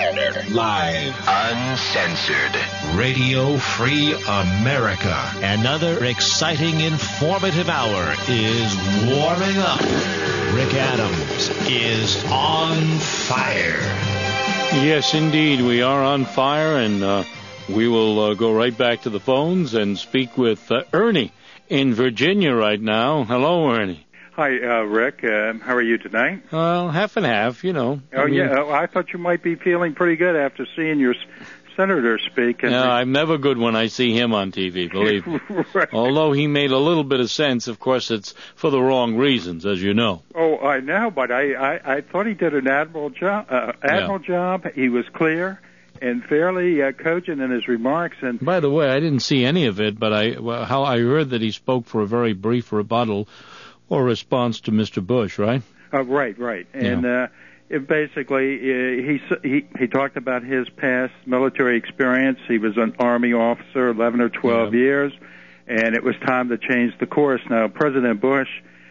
Live. Uncensored. Radio Free America. Another exciting, informative hour is warming up. Rick Adams is on fire. Yes, indeed. We are on fire, and we will go right back to the phones and speak with Ernie in Virginia right now. Hello, Ernie. Hi, Rick. How are you tonight? Well, half and half, you know. I thought you might be feeling pretty good after seeing your senator speak. No, I'm never good when I see him on TV, believe me. Right. Although he made a little bit of sense, of course, it's for the wrong reasons, as you know. Oh, I know, but I thought he did an admirable job. He was clear and fairly cogent in his remarks. And by the way, I didn't see any of it, but I heard that he spoke for a very brief rebuttal or response to Mr. Bush, right? Right. And basically, he talked about his past military experience. He was an Army officer, 11 or 12 years, and it was time to change the course. Now, President Bush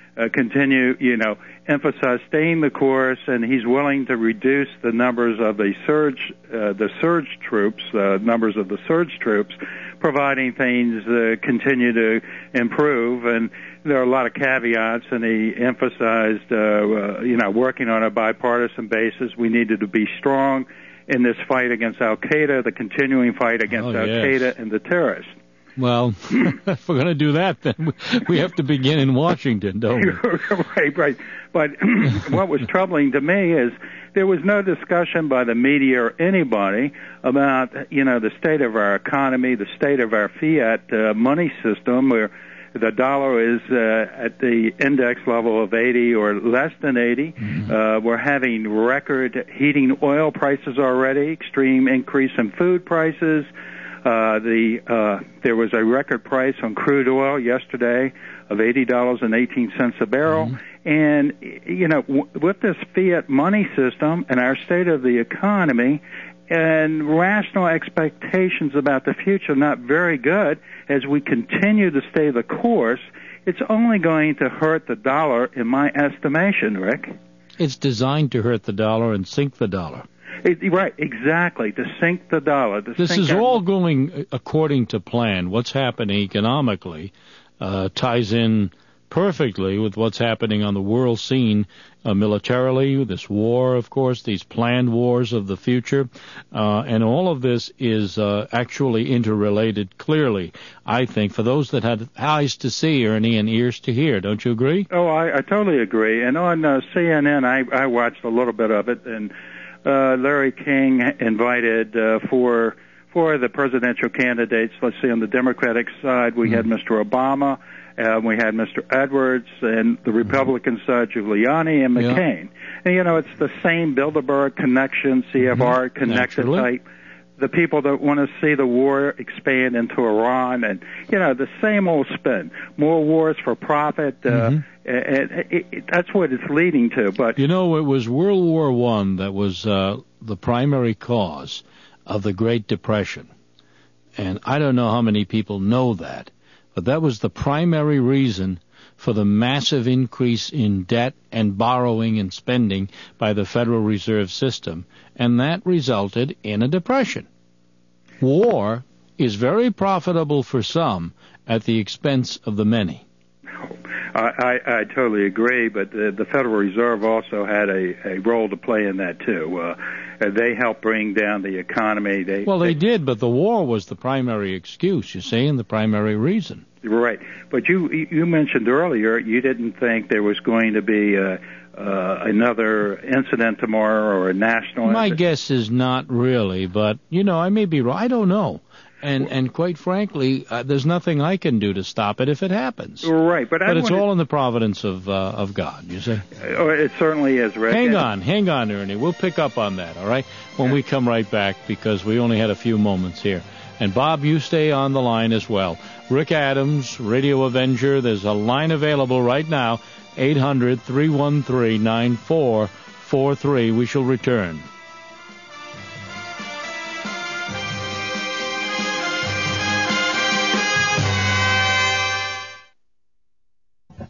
emphasize staying the course, and he's willing to reduce the numbers of the surge troops, providing things continue to improve. And there are a lot of caveats, and he emphasized, working on a bipartisan basis. We needed to be strong in this fight against Al-Qaeda, the continuing fight against Al-Qaeda and the terrorists. Well, if we're going to do that, then we have to begin in Washington, don't we? Right. But what was troubling to me is there was no discussion by the media or anybody about, the state of our economy, the state of our fiat money system, where the dollar is at the index level of 80 or less than 80. Mm-hmm. We're having record heating oil prices already, extreme increase in food prices. There was a record price on crude oil yesterday of $80.18 a barrel. Mm-hmm. And, with this fiat money system and our state of the economy and rational expectations about the future not very good, as we continue to stay the course, it's only going to hurt the dollar, in my estimation, Rick. It's designed to hurt the dollar and sink the dollar. Right, exactly, to sink the dollar. This is all going according to plan. What's happening economically ties in perfectly with what's happening on the world scene militarily, this war, of course, these planned wars of the future, and all of this is actually interrelated clearly, I think, for those that had eyes to see, Ernie, and ears to hear. Don't you agree? Oh, I totally agree. And on CNN, I watched a little bit of it, and Larry King invited for the presidential candidates. Let's see, on the Democratic side, we had Mr. Obama, we had Mr. Edwards, and the Republican side, Giuliani and McCain. Yeah. And, it's the same Bilderberg connection, CFR connected type. The people that want to see the war expand into Iran, and, the same old spin. More wars for profit. And that's what it's leading to. But it was World War I that was the primary cause of the Great Depression. And I don't know how many people know that, but that was the primary reason for the massive increase in debt and borrowing and spending by the Federal Reserve System, and that resulted in a depression. War is very profitable for some at the expense of the many. I totally agree, but the Federal Reserve also had a role to play in that, too. They helped bring down the economy. They did, but the war was the primary excuse, you see, and the primary reason. Right. But you mentioned earlier you didn't think there was going to be another incident tomorrow or a national My guess is not really, but, I may be wrong. I don't know. And quite frankly, there's nothing I can do to stop it if it happens. Right, but it's all in the providence of God, you see. It certainly is, Rick. Hang on, Ernie. We'll pick up on that, all right, when we come right back, because we only had a few moments here. And Bob, you stay on the line as well. Rick Adams, Radio Avenger. There's a line available right now, 800-313-9443. We shall return.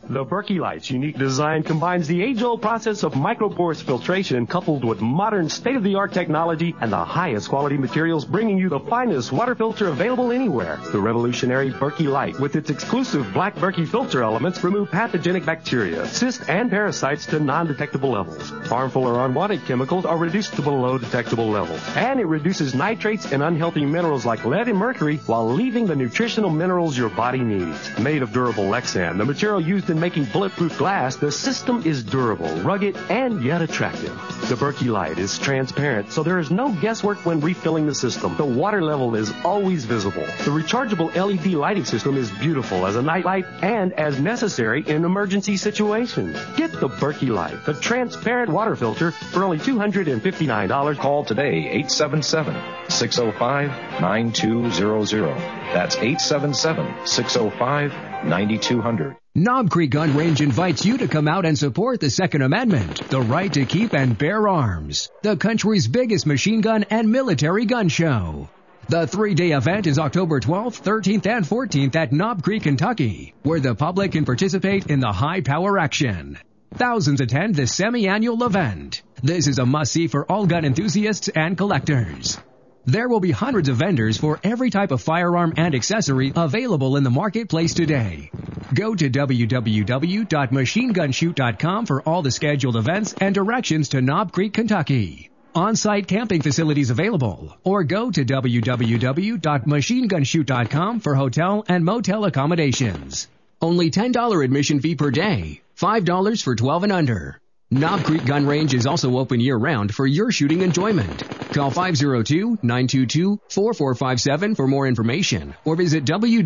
The Berkey Light's unique design combines the age-old process of microporous filtration coupled with modern state-of-the-art technology and the highest quality materials, bringing you the finest water filter available anywhere. The revolutionary Berkey Light, with its exclusive black Berkey filter elements, remove pathogenic bacteria, cysts, and parasites to non-detectable levels. Harmful or unwanted chemicals are reduced to below detectable levels. And it reduces nitrates and unhealthy minerals like lead and mercury while leaving the nutritional minerals your body needs. Made of durable Lexan, the material used in making bulletproof glass, the system is durable, rugged, and yet attractive. The Berkey Light is transparent, so there is no guesswork when refilling the system. The water level is always visible. The rechargeable LED lighting system is beautiful as a night light and as necessary in emergency situations. Get the Berkey Light, the transparent water filter, for only $259. Call today, 877-605-9200. That's 877-605-9200. Knob Creek Gun Range invites you to come out and support the Second Amendment, the right to keep and bear arms, the country's biggest machine gun and military gun show. The 3-day event is October 12th, 13th, and 14th at Knob Creek, Kentucky, where the public can participate in the high-power action. Thousands attend this semi-annual event. This is a must-see for all gun enthusiasts and collectors. There will be hundreds of vendors for every type of firearm and accessory available in the marketplace today. Go to www.machinegunshoot.com for all the scheduled events and directions to Knob Creek, Kentucky. On-site camping facilities available, or go to www.machinegunshoot.com for hotel and motel accommodations. Only $10 admission fee per day, $5 for 12 and under. Knob Creek Gun Range is also open year-round for your shooting enjoyment. Call 502-922-4457 for more information, or visit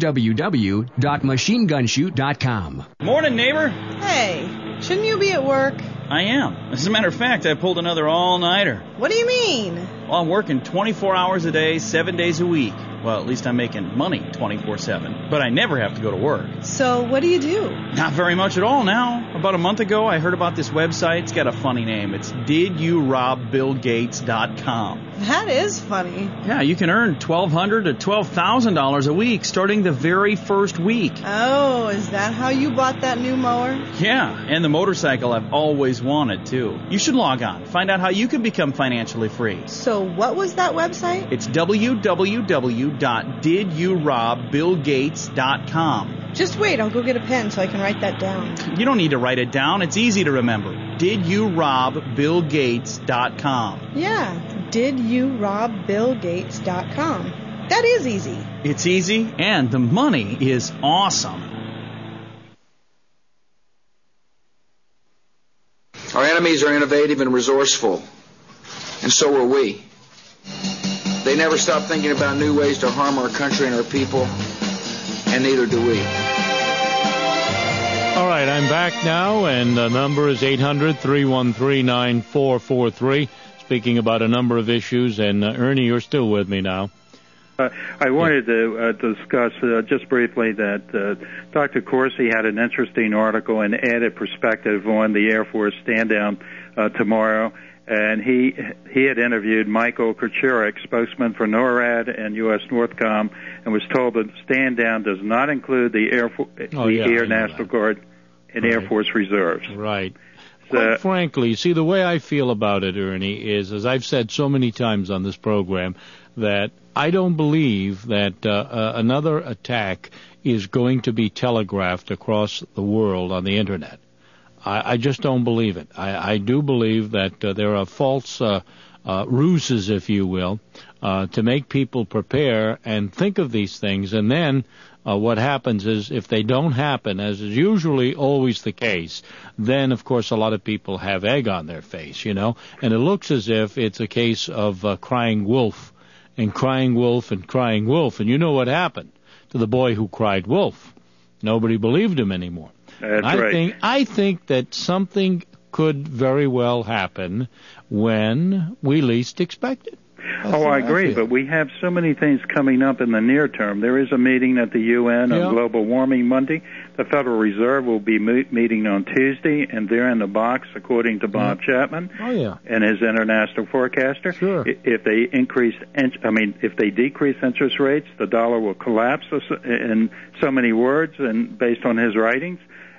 www.machinegunshoot.com. Morning, neighbor. Hey, shouldn't you be at work? I am. As a matter of fact, I pulled another all-nighter. What do you mean? Well, I'm working 24 hours a day, 7 days a week. Well, at least I'm making money 24/7. But I never have to go to work. So what do you do? Not very much at all now. About a month ago, I heard about this website. It's got a funny name. It's DidYouRobBillGates.com. That is funny. Yeah, you can earn $1,200 to $12,000 a week starting the very first week. Oh, is that how you bought that new mower? Yeah, and the motorcycle I've always wanted, too. You should log on. Find out how you can become financially free. So what was that website? It's www.DidYouRobBillGates.com. Just wait, I'll go get a pen so I can write that down. You don't need to write it down. It's easy to remember. DidYouRobBillGates.com. Yeah, DidYouRobBillGates.com. That is easy. It's easy, and the money is awesome. Our enemies are innovative and resourceful, and so are we. They never stop thinking about new ways to harm our country and our people, and neither do we. All right, I'm back now, and the number is 800-313-9443, speaking about a number of issues, and Ernie, you're still with me now. I wanted to discuss just briefly that Dr. Corsi had an interesting article and added perspective on the Air Force stand-down tomorrow. And he had interviewed Michael Kucherik, spokesman for NORAD and U.S. Northcom, and was told that stand-down does not include the Air National Guard and Air Force Reserves. Right. Quite frankly, see, the way I feel about it, Ernie, is, as I've said so many times on this program, that I don't believe that another attack is going to be telegraphed across the world on the Internet. I just don't believe it. I do believe that there are false ruses, if you will, to make people prepare and think of these things. And then what happens is, if they don't happen, as is usually always the case, then, of course, a lot of people have egg on their face, you know. And it looks as if it's a case of crying wolf and crying wolf and crying wolf. And you know what happened to the boy who cried wolf? Nobody believed him anymore. That's right. I think that something could very well happen when we least expect it. I agree, but we have so many things coming up in the near term. There is a meeting at the UN on global warming Monday. The Federal Reserve will be meeting on Tuesday, and they're in the box, according to Bob Chapman and his international forecaster. Sure. If they if they decrease interest rates, the dollar will collapse in so many words, and based on his writings.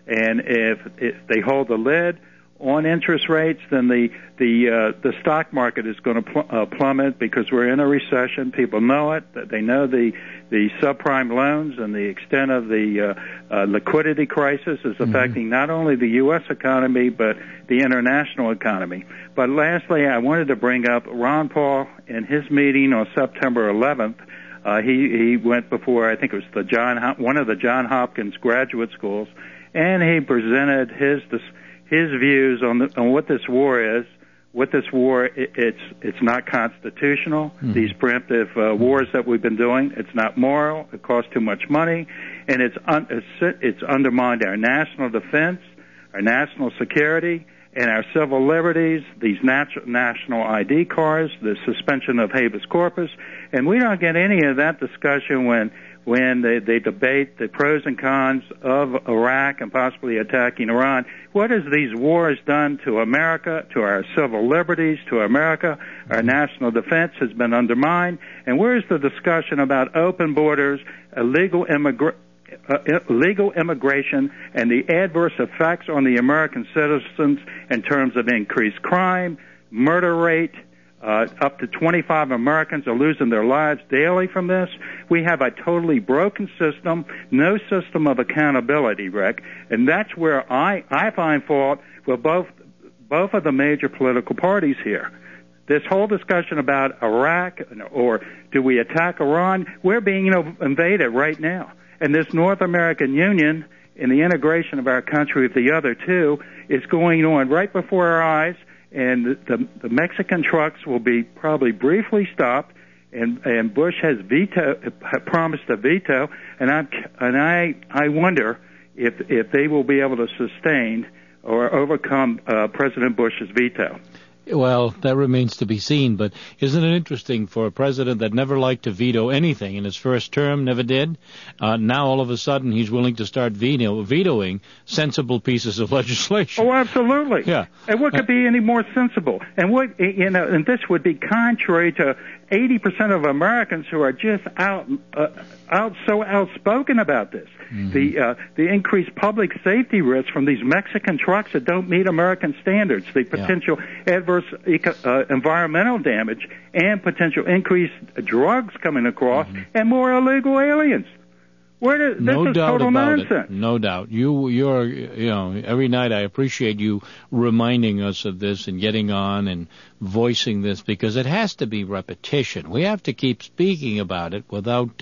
And if they hold the lid on interest rates, then the stock market is going to plummet because we're in a recession. People know it. They know the subprime loans and the extent of the liquidity crisis is affecting not only the U.S. economy but the international economy. But lastly, I wanted to bring up Ron Paul in his meeting on September 11th. He went before, I think it was one of the Johns Hopkins graduate schools, and he presented his views on what this war is. With this war, it's not constitutional. These preemptive wars that we've been doing, it's not moral. It costs too much money, and it's undermined our national defense, our national security, and our civil liberties. These national ID cards, the suspension of habeas corpus, and we don't get any of that discussion when they debate the pros and cons of Iraq and possibly attacking Iran. What has these wars done to America, to our civil liberties, to America? Our national defense has been undermined. And where's the discussion about open borders, illegal immigration, and the adverse effects on the American citizens in terms of increased crime, murder rate? Up to 25 Americans are losing their lives daily from this. We have a totally broken system, no system of accountability, Rick, and that's where I find fault with both of the major political parties here. This whole discussion about Iraq or do we attack Iran, we're being invaded right now. And this North American Union and the integration of our country with the other two is going on right before our eyes. And the Mexican trucks will be probably briefly stopped, and Bush has promised a veto, and I wonder if they will be able to sustain or overcome President Bush's veto. Well, that remains to be seen, but isn't it interesting for a president that never liked to veto anything in his first term, never did? Now all of a sudden he's willing to start vetoing sensible pieces of legislation. Oh, absolutely. Yeah. And what could be any more sensible? And and this would be contrary to 80% of Americans who are just so outspoken about this. The increased public safety risks from these Mexican trucks that don't meet American standards, the potential adverse environmental damage, and potential increased drugs coming across, and more illegal aliens. This is total nonsense. No doubt. You're every night I appreciate you reminding us of this and getting on and voicing this, because it has to be repetition. We have to keep speaking about it without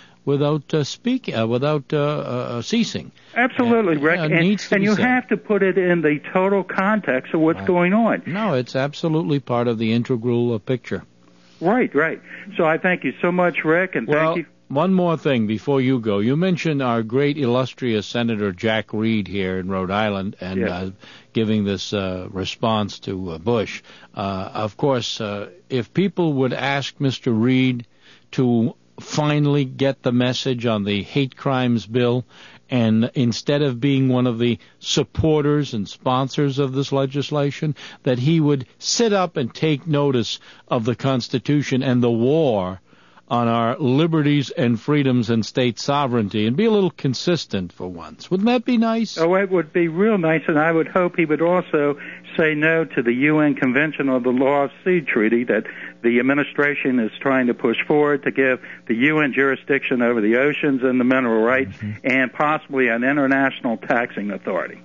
ceasing. Absolutely, Rick. And you have to put it in the total context of what's going on. No, it's absolutely part of the integral picture. Right. So I thank you so much, Rick, and thank you. One more thing before you go. You mentioned our great illustrious Senator Jack Reed here in Rhode Island and giving this response to Bush. Of course, if people would ask Mr. Reed to finally get the message on the hate crimes bill, and instead of being one of the supporters and sponsors of this legislation, that he would sit up and take notice of the Constitution and the war on our liberties and freedoms and state sovereignty, and be a little consistent for once. Wouldn't that be nice? Oh, it would be real nice, and I would hope he would also say no to the UN Convention on the Law of Sea Treaty that the administration is trying to push forward to give the UN jurisdiction over the oceans and the mineral rights, and possibly an international taxing authority.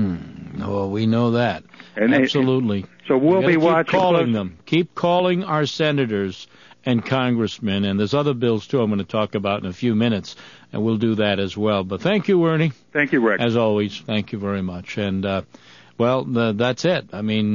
Oh, we know that. Absolutely. So we'll be watching. Keep calling them. Keep calling our senators and congressmen, and there's other bills, too, I'm going to talk about in a few minutes, and we'll do that as well. But thank you, Ernie. Thank you, Rick. As always, thank you very much. And, that's it. I mean,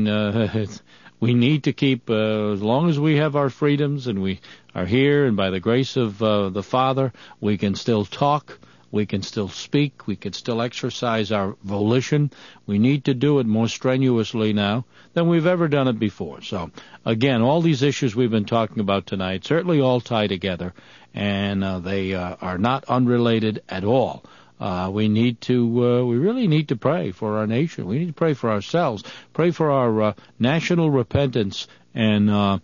we need to keep, as long as we have our freedoms and we are here, and by the grace of the Father, we can still talk, we can still speak, we can still exercise our volition. We need to do it more strenuously now than we've ever done it before. So, again, all these issues we've been talking about tonight certainly all tie together, and they are not unrelated at all. We really need to pray for our nation. We need to pray for ourselves, pray for our national repentance, and,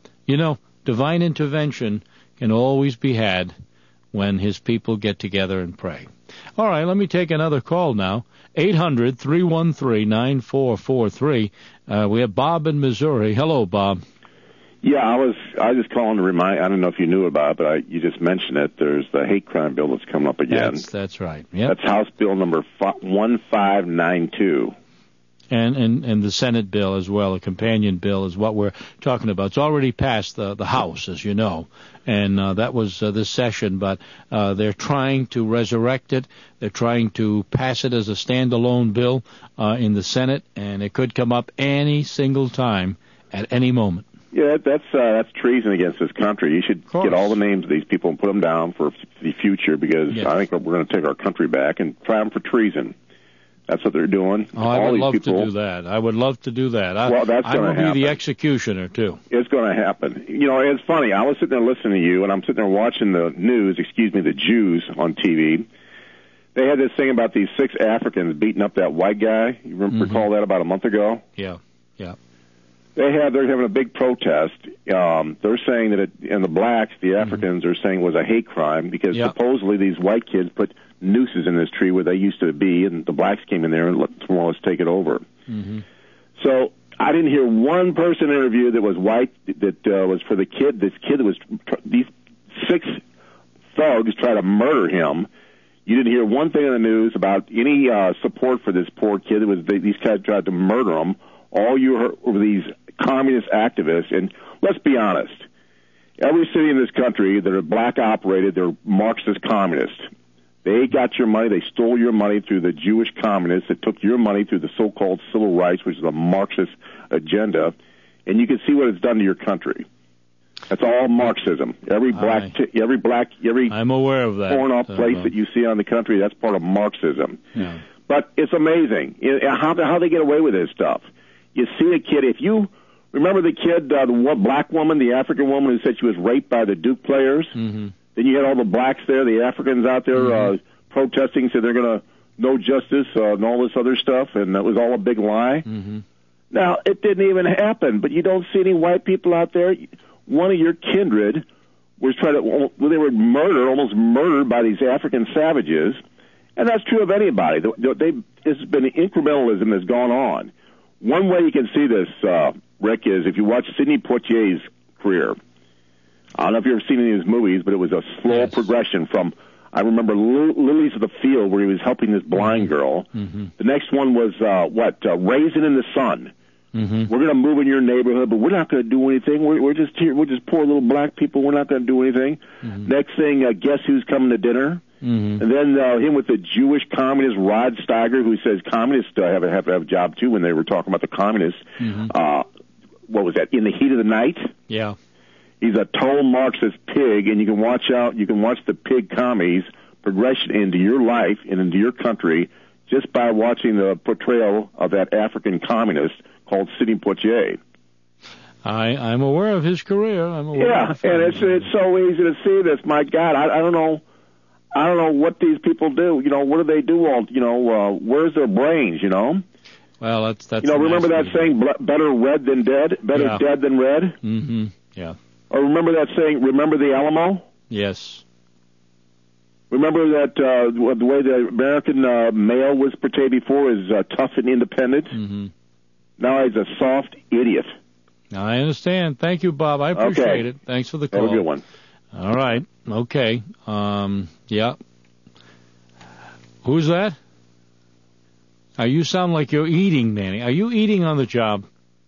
divine intervention can always be had when his people get together and pray. All right, let me take another call now. 800-313-9443. We have Bob in Missouri. Hello, Bob. Yeah, I was just calling to remind. I don't know if you knew about it, but you just mentioned it. There's the hate crime bill that's coming up again. That's right. Yep. That's House Bill number 1592. And the Senate bill as well, a companion bill, is what we're talking about. It's already passed the House, as you know, and that was this session, but they're trying to resurrect it. They're trying to pass it as a standalone bill in the Senate, and it could come up any single time at any moment. Yeah, that's treason against this country. You should get all the names of these people and put them down for the future, because I think we're going to take our country back and try them for treason. That's what they're doing. Oh, I would love to do that. I would love to do that. Well, that's going to happen. I will be the executioner, too. It's going to happen. You know, it's funny. I was sitting there listening to you, and I'm sitting there watching the news, the Jews on TV. They had this thing about these 6 Africans beating up that white guy. You recall that about a month ago? Yeah. They're having a big protest. They're saying that and the blacks, the Africans, are saying it was a hate crime because supposedly these white kids put nooses in this tree where they used to be, and the blacks came in there and let more or less take it over. So I didn't hear one person interviewed that was white that was for the kid. This kid that was these 6 thugs try to murder him. You didn't hear one thing in the news about any support for this poor kid. These guys tried to murder him. All you heard were these communist activists, and let's be honest, every city in this country that are black operated, they're Marxist communists. They got your money, they stole your money through the Jewish communists that took your money through the so-called civil rights, which is a Marxist agenda, and you can see what it's done to your country. That's all Marxism. Every I'm aware of that. Torn off place that you see on the country, that's part of Marxism. Yeah. But it's amazing how they get away with this stuff. You see a kid, if you remember the kid, the black woman, the African woman who said she was raped by the Duke players? Then you had all the blacks there, the Africans out there protesting, said they're going to no justice and all this other stuff, and that was all a big lie. Now, it didn't even happen, but you don't see any white people out there. One of your kindred was they were almost murdered by these African savages, and that's true of anybody. This has been incrementalism that's gone on. One way you can see this, Rick, is if you watch Sidney Poitier's career. I don't know if you've ever seen any of his movies, but it was a slow progression from, I remember Lilies of the Field, where he was helping this blind girl. The next one was, Raisin in the Sun. We're going to move in your neighborhood, but we're not going to do anything. We're just here. We're just poor little black people. We're not going to do anything. Next thing, Guess Who's Coming to Dinner? And then him with the Jewish communist Rod Steiger, who says communists have to have a job too. When they were talking about the communists, what was that? In the Heat of the Night. Yeah, he's a total Marxist pig, and you can watch the pig commies progression into your life and into your country just by watching the portrayal of that African communist called Sidney Poitier. I'm aware of his career. I'm aware. And it's so easy to see this. My God, I don't know. I don't know what these people do. You know, what do they do? Where's their brains? You know. Well, that's. Remember that saying, "Better red than dead." Better dead than red. Yeah. Or remember that saying, "Remember the Alamo." Yes. Remember that the way the American male was portrayed before is tough and independent. Now he's a soft idiot. I understand. Thank you, Bob. I appreciate it. Thanks for the call. Have a good one. All right. Okay. Yeah. Who's that? You sound like you're eating, Manny. Are you eating on the job?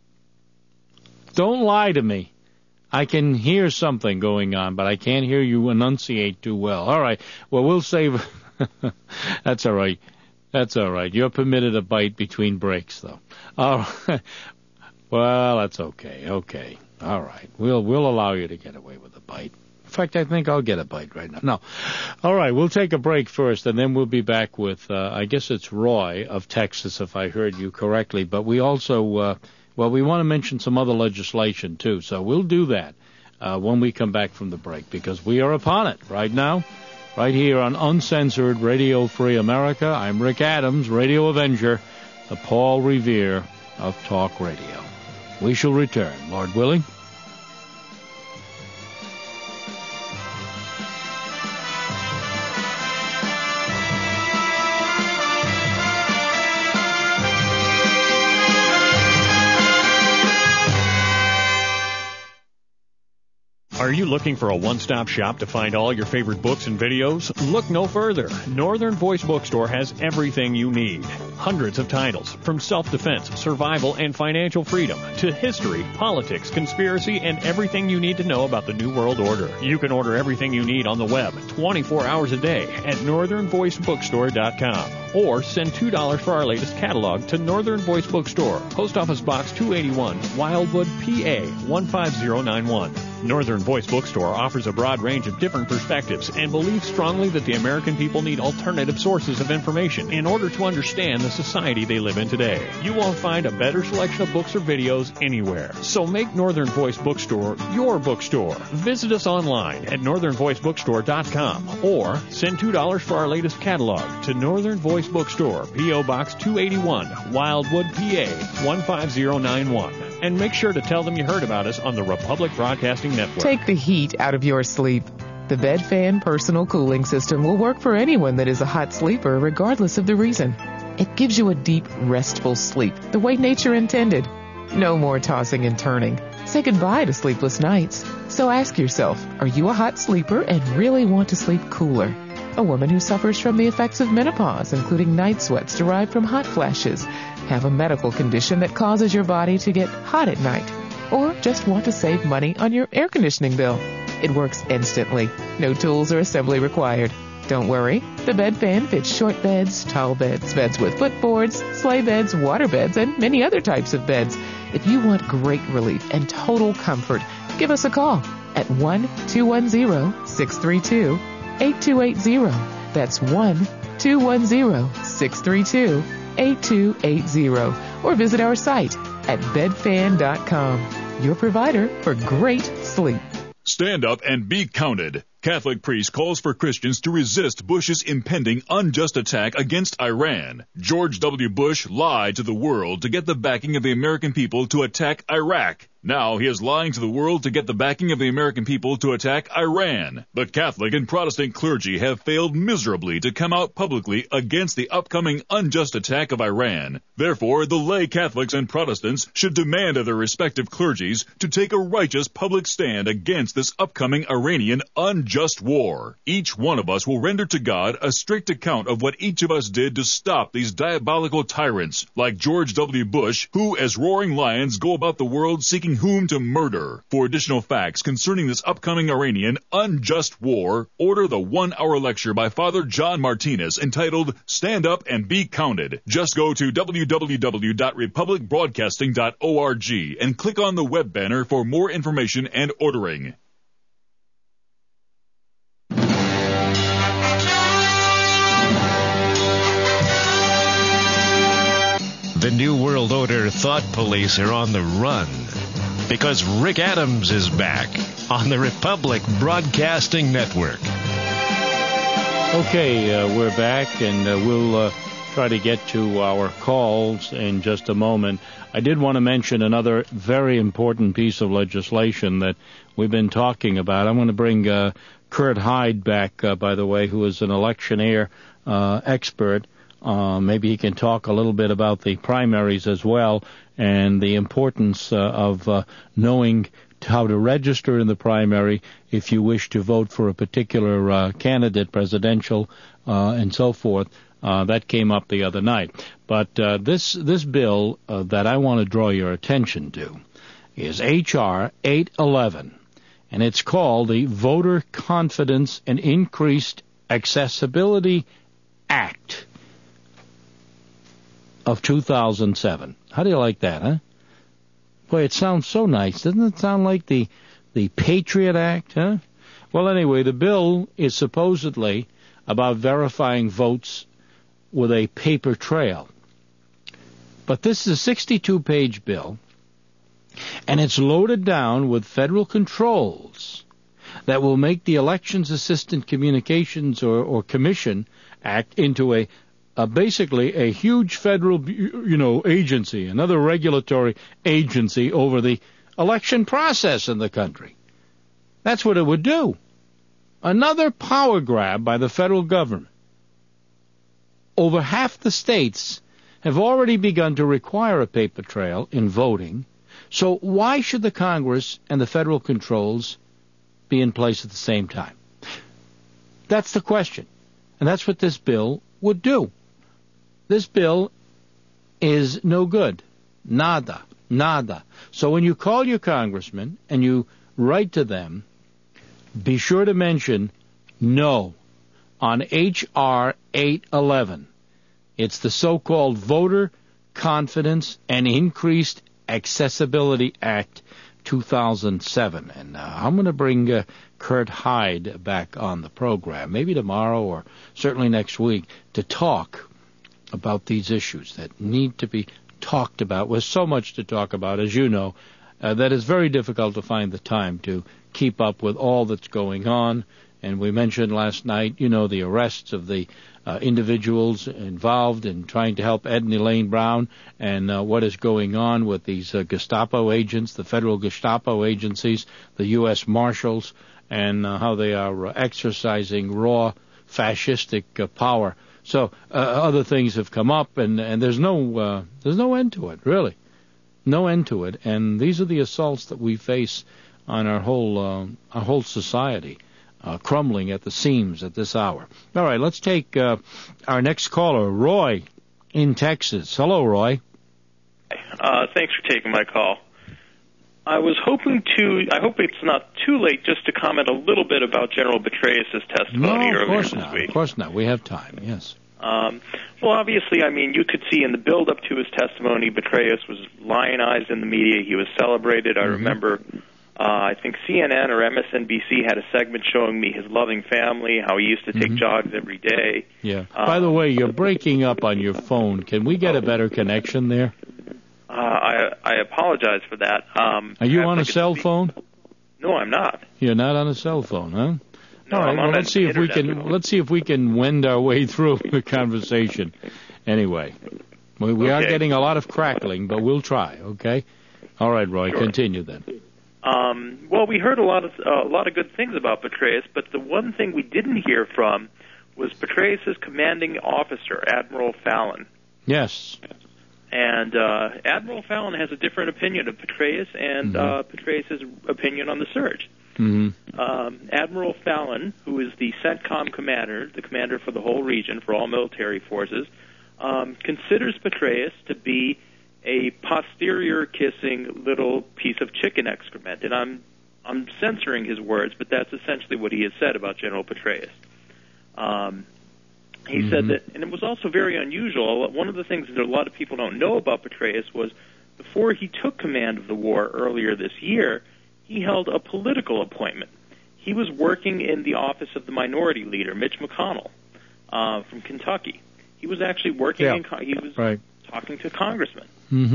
Don't lie to me. I can hear something going on, but I can't hear you enunciate too well. All right. Well, we'll save. That's all right. That's all right. You're permitted a bite between breaks, though. All right. Well, that's okay. Okay. All right. We'll allow you to get away with a bite. In fact, I think I'll get a bite right now. No. All right. We'll take a break first, and then we'll be back with, I guess it's Roy of Texas, if I heard you correctly. But we also, we want to mention some other legislation, too. So we'll do that when we come back from the break, because we are upon it right now, right here on Uncensored Radio Free America. I'm Rick Adams, Radio Avenger, the Paul Revere of Talk Radio. We shall return, Lord willing. Are you looking for a one-stop shop to find all your favorite books and videos? Look no further. Northern Voice Bookstore has everything you need. Hundreds of titles, from self-defense, survival, and financial freedom, to history, politics, conspiracy, and everything you need to know about the New World Order. You can order everything you need on the web 24 hours a day at northernvoicebookstore.com. Or send $2 for our latest catalog to Northern Voice Bookstore, Post Office Box 281, Wildwood, PA 15091. Northern Voice Bookstore offers a broad range of different perspectives and believes strongly that the American people need alternative sources of information in order to understand the society they live in today. You won't find a better selection of books or videos anywhere. So make Northern Voice Bookstore your bookstore. Visit us online at northernvoicebookstore.com or send $2 for our latest catalog to Northern Voice Bookstore, P.O. Box 281, Wildwood, PA 15091. And make sure to tell them you heard about us on the Republic Broadcasting Network. Take the heat out of your sleep. The Bed Fan Personal Cooling System will work for anyone that is a hot sleeper, regardless of the reason. It gives you a deep, restful sleep, the way nature intended. No more tossing and turning. Say goodbye to sleepless nights. So ask yourself, are you a hot sleeper and really want to sleep cooler? A woman who suffers from the effects of menopause, including night sweats derived from hot flashes, have a medical condition that causes your body to get hot at night, or just want to save money on your air conditioning bill. It works instantly. No tools or assembly required. Don't worry. The Bed Fan fits short beds, tall beds, beds with footboards, sleigh beds, water beds, and many other types of beds. If you want great relief and total comfort, give us a call at 1-210-632-8280. That's 1-210-632-8280. Or visit our site at bedfan.com. Your provider for great sleep. Stand up and be counted. Catholic priest calls for Christians to resist Bush's impending unjust attack against Iran. George W. Bush lied to the world to get the backing of the American people to attack Iraq. Now he is lying to the world to get the backing of the American people to attack Iran. The Catholic and Protestant clergy have failed miserably to come out publicly against the upcoming unjust attack of Iran. Therefore, the lay Catholics and Protestants should demand of their respective clergies to take a righteous public stand against this upcoming Iranian unjust war. Each one of us will render to God a strict account of what each of us did to stop these diabolical tyrants, like George W. Bush, who, as roaring lions, go about the world seeking whom to murder. For additional facts concerning this upcoming Iranian unjust war, order the 1-hour lecture by Father John Martinez entitled Stand Up and Be Counted. Just go to www.republicbroadcasting.org and click on the web banner for more information and ordering. The New World Order thought police are on the run because Rick Adams is back on the Republic Broadcasting Network. Okay, we're back, and we'll try to get to our calls in just a moment. I did want to mention another very important piece of legislation that we've been talking about. I want to bring Kurt Hyde back, by the way, who is an electioneer expert. Maybe he can talk a little bit about the primaries as well and the importance of knowing how to register in the primary if you wish to vote for a particular candidate, presidential, and so forth. That came up the other night. But this bill that I want to draw your attention to is H.R. 811, and it's called the Voter Confidence and Increased Accessibility Act of 2007. How do you like that, huh? Boy, it sounds so nice. Doesn't it sound like the Patriot Act, huh? Well, anyway, the bill is supposedly about verifying votes with a paper trail. But this is a 62-page bill, and it's loaded down with federal controls that will make the Elections Assistant Communications or Commission Act into basically a huge federal, agency, another regulatory agency over the election process in the country. That's what it would do. Another power grab by the federal government. Over half the states have already begun to require a paper trail in voting, so why should the Congress and the federal controls be in place at the same time? That's the question. And that's what this bill would do. This bill is no good. Nada. So when you call your congressman and you write to them, be sure to mention no on H.R. 811. It's the so-called Voter Confidence and Increased Accessibility Act 2007. And I'm going to bring Kurt Hyde back on the program, maybe tomorrow or certainly next week, to talk about these issues that need to be talked about. There's so much to talk about, as you know, that it's very difficult to find the time to keep up with all that's going on. And we mentioned last night, the arrests of the individuals involved in trying to help Ed and Elaine Brown, and what is going on with these Gestapo agents, the federal Gestapo agencies, the U.S. Marshals, and how they are exercising raw fascistic power. So other things have come up, and there's no end to it, really, no end to it. And these are the assaults that we face on our whole society, crumbling at the seams at this hour. All right, let's take our next caller, Roy, in Texas. Hello, Roy. Thanks for taking my call. I was hoping I hope it's not too late just to comment a little bit about General Petraeus' testimony earlier this week. Of course not. We have time, yes. Well, obviously, you could see in the build-up to his testimony, Petraeus was lionized in the media. He was celebrated. I remember, I think CNN or MSNBC had a segment showing me his loving family, how he used to take jogs every day. Yeah. By the way, you're breaking up on your phone. Can we get a better connection there? I apologize for that. Are you on a cell phone? No, I'm not. You're not on a cell phone, huh? No, all right. Well, let's see if we can wend our way through the conversation. Anyway, we are getting a lot of crackling, but we'll try. Okay. All right, Roy. Sure. Continue then. Well, we heard a lot of good things about Petraeus, but the one thing we didn't hear from was Petraeus' commanding officer, Admiral Fallon. Yes. And Admiral Fallon has a different opinion of Petraeus and Petraeus' opinion on the surge. Admiral Fallon, who is the CENTCOM commander, the commander for the whole region, for all military forces, considers Petraeus to be a posterior-kissing little piece of chicken excrement. And I'm censoring his words, but that's essentially what he has said about General Petraeus. He said that, and it was also very unusual. One of the things that a lot of people don't know about Petraeus was before he took command of the war earlier this year, he held a political appointment. He was working in the office of the minority leader, Mitch McConnell, from Kentucky. He was actually working he was talking to congressmen.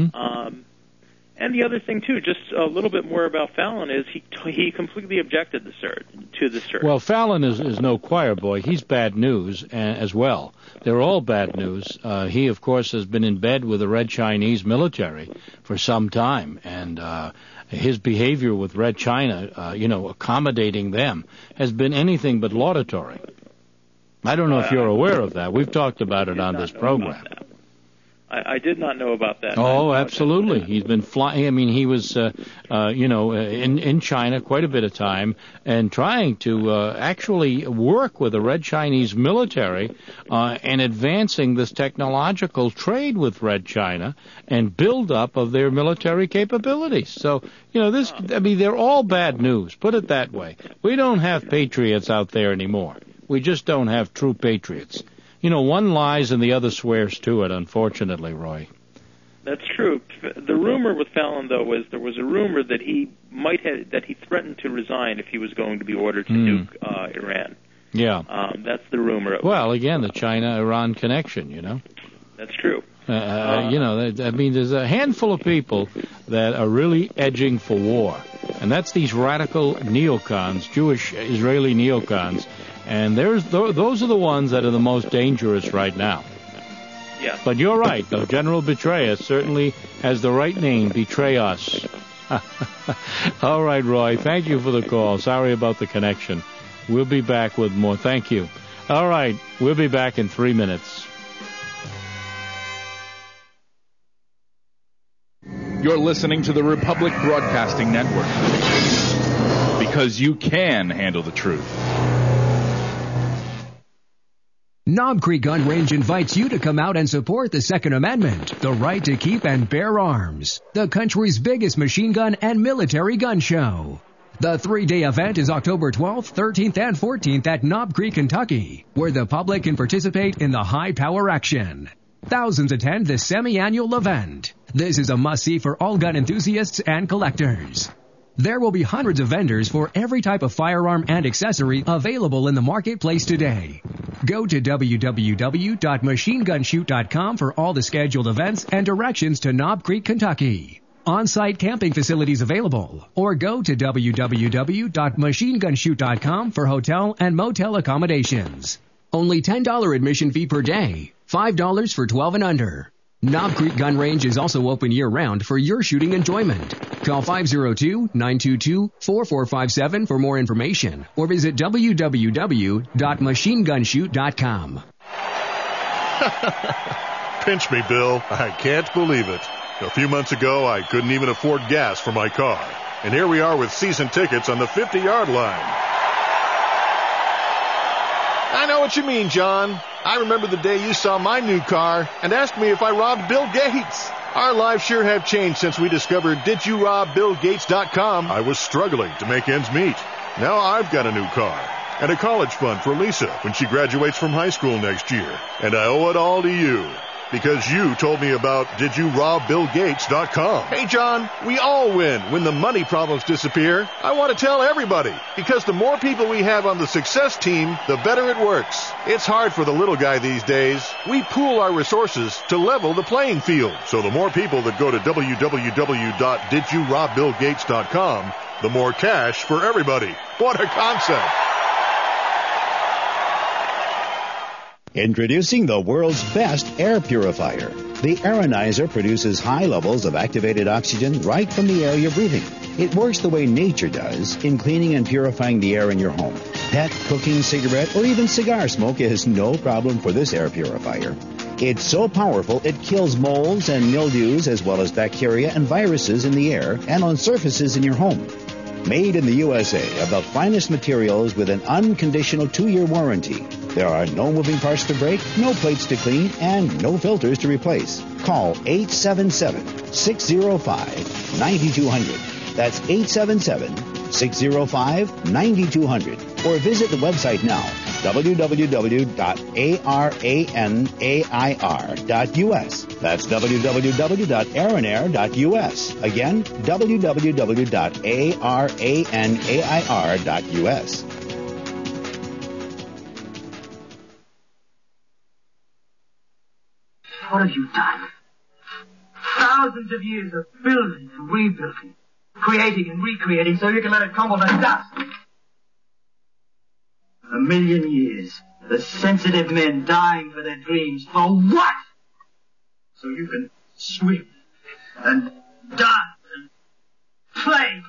And the other thing, too, just a little bit more about Fallon, is he completely objected to the surge. Well, Fallon is no choir boy. He's bad news as well. They're all bad news. He, of course, has been in bed with the Red Chinese military for some time, and his behavior with Red China, accommodating them, has been anything but laudatory. I don't know if you're aware of that. We've talked about it on this program. I did not know about that. Oh, absolutely. He's been flying. I mean, he was, in China quite a bit of time and trying to actually work with the Red Chinese military and advancing this technological trade with Red China and build up of their military capabilities. So, they're all bad news. Put it that way. We don't have patriots out there anymore. We just don't have true patriots. One lies and the other swears to it, unfortunately, Roy. That's true. The rumor with Fallon, though, was there was a rumor that he threatened to resign if he was going to be ordered to nuke Iran. Yeah. That's the rumor. Well, again, the China-Iran connection, That's true. There's a handful of people that are really edging for war, and that's these radical neocons, Jewish Israeli neocons. And those are the ones that are the most dangerous right now. Yeah. But you're right, though. General Petraeus certainly has the right name, Betray Us. All right, Roy, thank you for the call. Sorry about the connection. We'll be back with more. Thank you. All right, we'll be back in 3 minutes. You're listening to the Republic Broadcasting Network. because you can handle the truth. Knob Creek Gun Range invites you to come out and support the Second Amendment, the right to keep and bear arms, the country's biggest machine gun and military gun show. The 3-day event is October 12th, 13th, and 14th at Knob Creek, Kentucky, where the public can participate in the high-power action. Thousands attend this semi-annual event. This is a must-see for all gun enthusiasts and collectors. There will be hundreds of vendors for every type of firearm and accessory available in the marketplace today. Go to www.machinegunshoot.com for all the scheduled events and directions to Knob Creek, Kentucky. On-site camping facilities available, or go to www.machinegunshoot.com for hotel and motel accommodations. Only $10 admission fee per day, $5 for 12 and under. Knob Creek Gun Range is also open year-round for your shooting enjoyment. Call 502-922-4457 for more information, or visit www.machinegunshoot.com. Pinch me, Bill. I can't believe it. A few months ago, I couldn't even afford gas for my car. And here we are with season tickets on the 50-yard line. I know what you mean, John. I remember the day you saw my new car and asked me if I robbed Bill Gates. Our lives sure have changed since we discovered DidYouRobBillGates.com. I was struggling to make ends meet. Now I've got a new car and a college fund for Lisa when she graduates from high school next year. And I owe it all to you, because you told me about DidYouRobBillGates.com. Hey, John, we all win when the money problems disappear. I want to tell everybody, because the more people we have on the success team, the better it works. It's hard for the little guy these days. We pool our resources to level the playing field. So the more people that go to www.DidYouRobBillGates.com, the more cash for everybody. What a concept. Introducing the world's best air purifier. The Aeronizer produces high levels of activated oxygen right from the air you're breathing. It works the way nature does in cleaning and purifying the air in your home. Pet, cooking, cigarette, or even cigar smoke is no problem for this air purifier. It's so powerful it kills molds and mildews as well as bacteria and viruses in the air and on surfaces in your home. Made in the USA of the finest materials with an unconditional 2-year warranty. There are no moving parts to break, no plates to clean, and no filters to replace. Call 877-605-9200. That's 877-605-9200. Or visit the website now, www.aranair.us. That's www.aranair.us. Again, www.aranair.us. What have you done? Thousands of years of building and rebuilding, creating and recreating so you can let it crumble to dust. 1,000,000 years. The sensitive men dying for their dreams. For what? So you can swim and dance and play.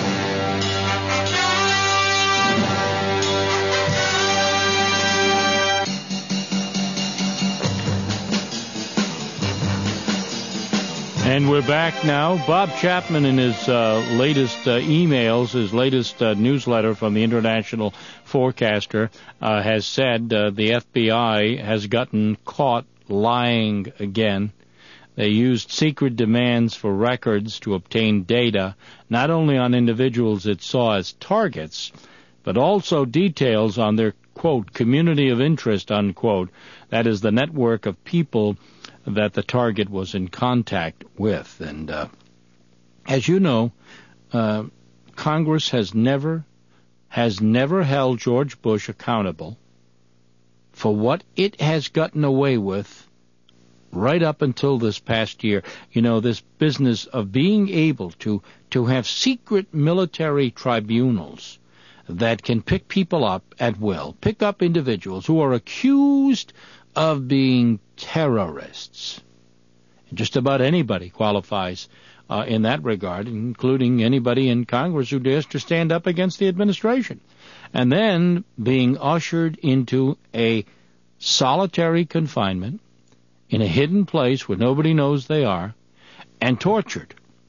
And we're back now. Bob Chapman, in his latest emails, his latest newsletter from the International Forecaster, has said the FBI has gotten caught lying again. They used secret demands for records to obtain data, not only on individuals it saw as targets, but also details on their, quote, community of interest, unquote. That is the network of people that the target was in contact with. And as you know, Congress has never held George Bush accountable for what it has gotten away with right up until this past year. You know, this business of being able to have secret military tribunals that can pick people up at will, pick up individuals who are accused of being terrorists. Just about anybody qualifies in that regard, including anybody in Congress who dares to stand up against the administration. And then being ushered into a solitary confinement in a hidden place where nobody knows they are, and tortured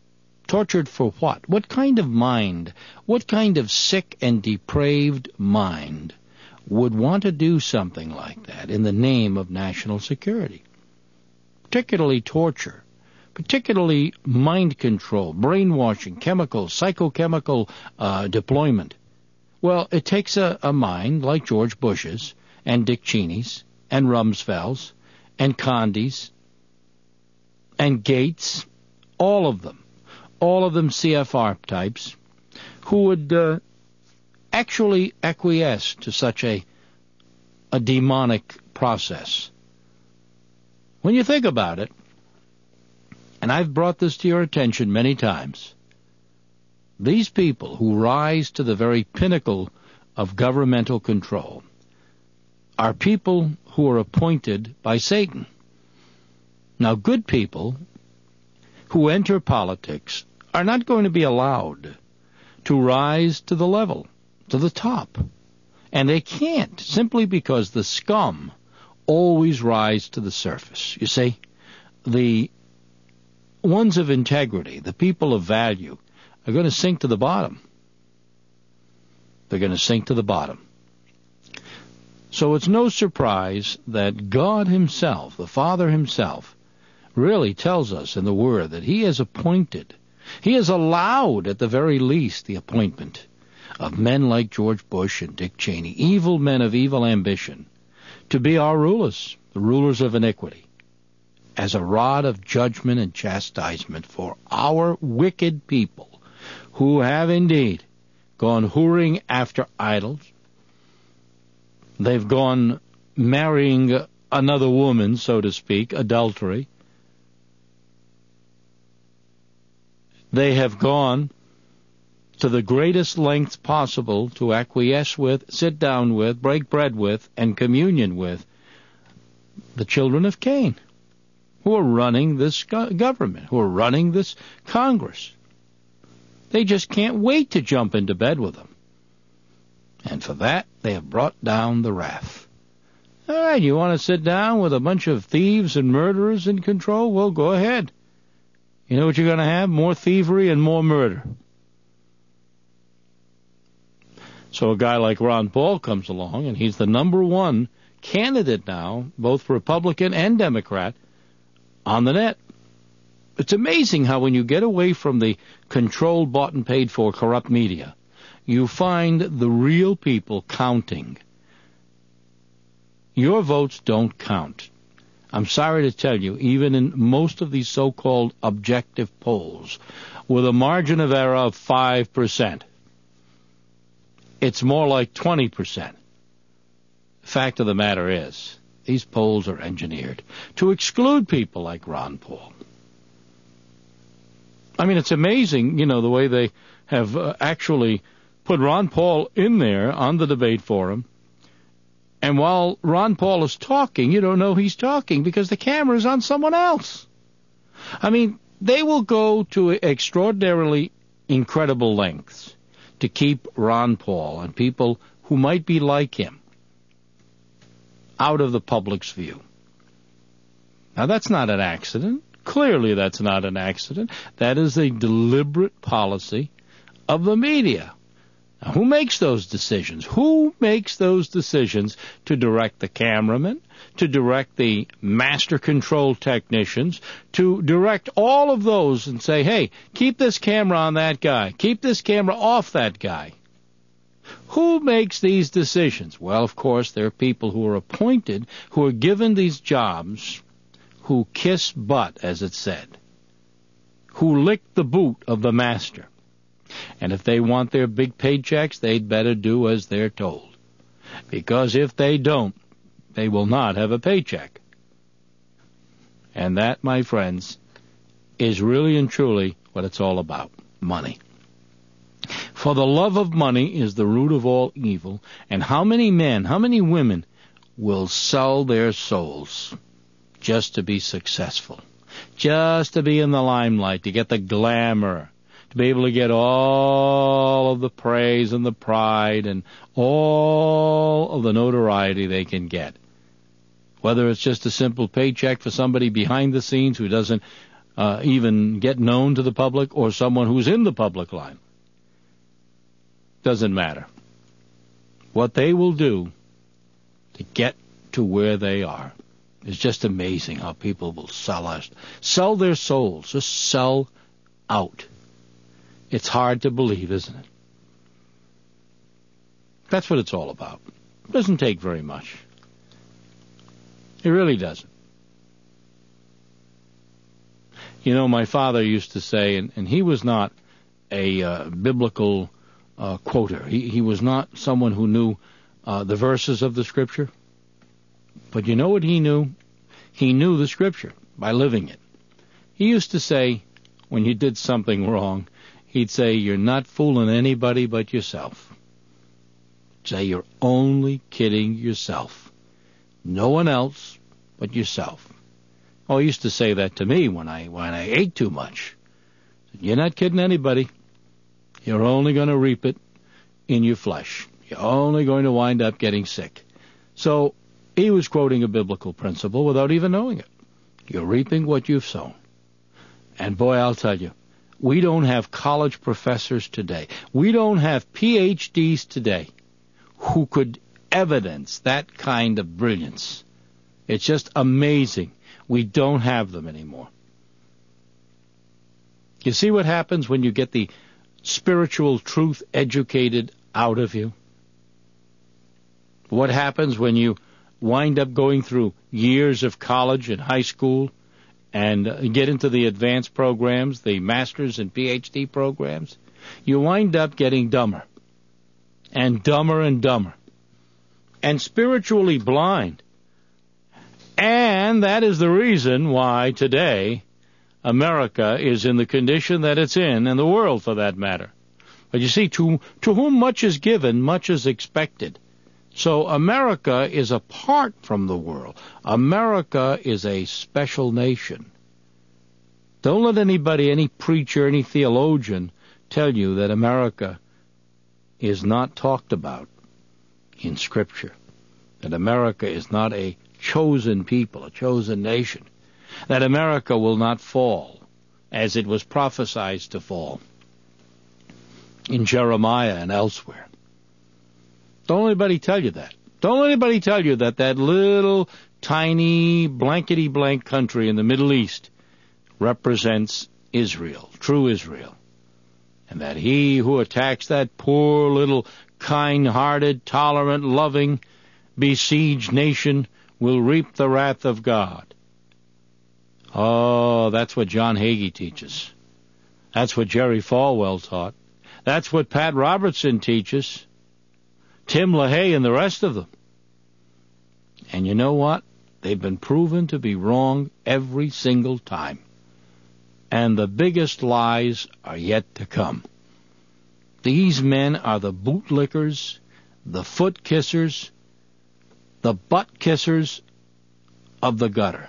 Tortured for what? What kind of mind, what kind of sick and depraved mind would want to do something like that in the name of national security? Particularly torture, particularly mind control, brainwashing, chemical, psychochemical deployment. Well, it takes a mind like George Bush's and Dick Cheney's and Rumsfeld's and Condi's and Gates, all of them CFR types, who would actually acquiesce to such a demonic process. When you think about it, and I've brought this to your attention many times, these people who rise to the very pinnacle of governmental control are people who are appointed by Satan. Now, good people who enter politics are not going to be allowed to rise to the level, to the top. And they can't, simply because the scum always rise to the surface. You see, the ones of integrity, the people of value, are going to sink to the bottom. They're going to sink to the bottom. So it's no surprise that God himself, the Father himself, really tells us in the Word that he has appointed, he has allowed at the very least the appointment of men like George Bush and Dick Cheney, evil men of evil ambition, to be our rulers, the rulers of iniquity, as a rod of judgment and chastisement for our wicked people who have indeed gone whoring after idols. They've gone marrying another woman, so to speak, adultery. They have gone to the greatest lengths possible to acquiesce with, sit down with, break bread with, and communion with the children of Cain, who are running this government, who are running this Congress. They just can't wait to jump into bed with them. And for that, they have brought down the wrath. All right, you want to sit down with a bunch of thieves and murderers in control? Well, go ahead. You know what you're going to have? More thievery and more murder. So a guy like Ron Paul comes along, and he's the number one candidate now, both Republican and Democrat, on the net. It's amazing how when you get away from the controlled, bought, and paid for corrupt media, you find the real people counting. Your votes don't count. I'm sorry to tell you, even in most of these so-called objective polls, with a margin of error of 5%, it's more like 20%. The fact of the matter is, these polls are engineered to exclude people like Ron Paul. I mean, it's amazing, you know, the way they have actually put Ron Paul in there on the debate forum. And while Ron Paul is talking, you don't know he's talking because the camera is on someone else. I mean, they will go to extraordinarily incredible lengths to keep Ron Paul and people who might be like him out of the public's view. Now, that's not an accident. Clearly, that's not an accident. That is a deliberate policy of the media. Now, who makes those decisions? Who makes those decisions to direct the cameraman, to direct the master control technicians, to direct all of those and say, hey, keep this camera on that guy, keep this camera off that guy? Who makes these decisions? Well, of course, there are people who are appointed, who are given these jobs, who kiss butt, as it said, who lick the boot of the master. And if they want their big paychecks, they'd better do as they're told. Because if they don't, they will not have a paycheck. And that, my friends, is really and truly what it's all about. Money. For the love of money is the root of all evil. And how many men, how many women will sell their souls just to be successful? Just to be in the limelight, to get the glamour, to be able to get all of the praise and the pride and all of the notoriety they can get. Whether it's just a simple paycheck for somebody behind the scenes who doesn't even get known to the public, or someone who's in the public line. Doesn't matter. What they will do to get to where they are is just amazing how people will sell their souls, just sell out. It's hard to believe, isn't it? That's what it's all about. It doesn't take very much. It really doesn't. You know, my father used to say, and he was not a biblical quoter. He was not someone who knew the verses of the Scripture. But you know what he knew? He knew the Scripture by living it. He used to say, when you did something wrong, he'd say, you're not fooling anybody but yourself. Say, you're only kidding yourself. No one else but yourself. Oh, he used to say that to me when I ate too much. You're not kidding anybody. You're only going to reap it in your flesh. You're only going to wind up getting sick. So he was quoting a biblical principle without even knowing it. You're reaping what you've sown. And boy, I'll tell you, we don't have college professors today. We don't have PhDs today who could evidence that kind of brilliance. It's just amazing. We don't have them anymore. You see what happens when you get the spiritual truth educated out of you? What happens when you wind up going through years of college and high school and get into the advanced programs, the master's and PhD programs? You wind up getting dumber and dumber and dumber and spiritually blind. And that is the reason why today America is in the condition that it's in, and the world for that matter. But you see, to whom much is given, much is expected. So America is apart from the world. America is a special nation. Don't let anybody, any preacher, any theologian tell you that America is not talked about in Scripture, that America is not a chosen people, a chosen nation, that America will not fall as it was prophesied to fall in Jeremiah and elsewhere. Don't let anybody tell you that. Don't let anybody tell you that that little tiny blankety-blank country in the Middle East represents Israel, true Israel, and that he who attacks that poor little kind-hearted, tolerant, loving, besieged nation will reap the wrath of God. Oh, that's what John Hagee teaches. That's what Jerry Falwell taught. That's what Pat Robertson teaches. Tim LaHaye and the rest of them. And you know what? They've been proven to be wrong every single time. And the biggest lies are yet to come. These men are the bootlickers, the foot kissers, the butt kissers of the gutter.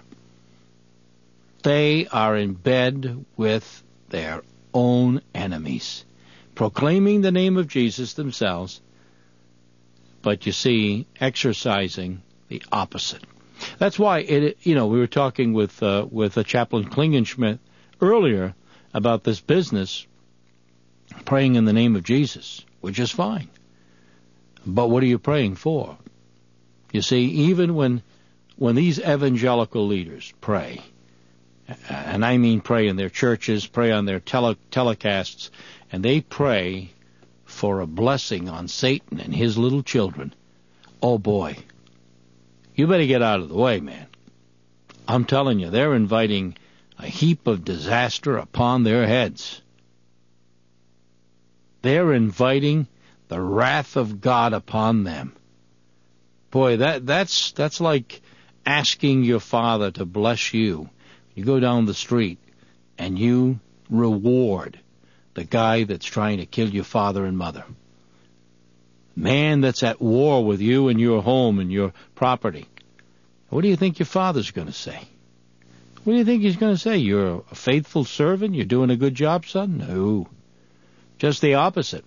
They are in bed with their own enemies, proclaiming the name of Jesus themselves, but you see, exercising the opposite. That's why we were talking with a Chaplain Klingenschmidt earlier about this business, praying in the name of Jesus, which is fine. But what are you praying for? You see, even when these evangelical leaders pray, and I mean pray in their churches, pray on their telecasts, and they pray for a blessing on Satan and his little children, oh boy, you better get out of the way, man. I'm telling you, they're inviting a heap of disaster upon their heads. They're inviting the wrath of God upon them. Boy, that's like asking your father to bless you. You go down the street and you reward the guy that's trying to kill your father and mother. Man that's at war with you and your home and your property. What do you think your father's going to say? What do you think he's going to say? You're a faithful servant? You're doing a good job, son? No. Just the opposite.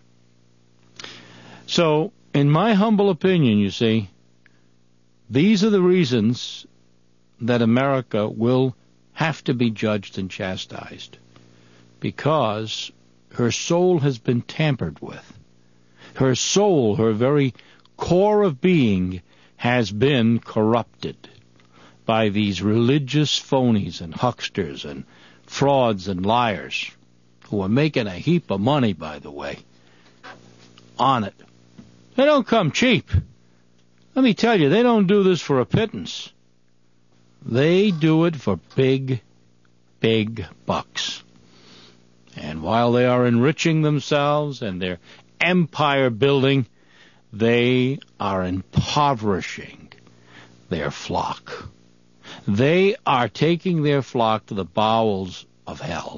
So, in my humble opinion, you see, these are the reasons that America will have to be judged and chastised because her soul has been tampered with. Her soul, her very core of being, has been corrupted by these religious phonies and hucksters and frauds and liars who are making a heap of money, by the way, on it. They don't come cheap. Let me tell you, they don't do this for a pittance. They do it for big, big bucks. And while they are enriching themselves and their empire building, they are impoverishing their flock. They are taking their flock to the bowels of hell.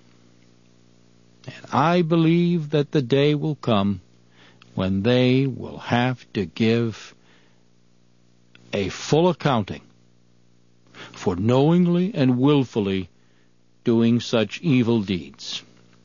And I believe that the day will come when they will have to give a full accounting for knowingly and willfully doing such evil deeds.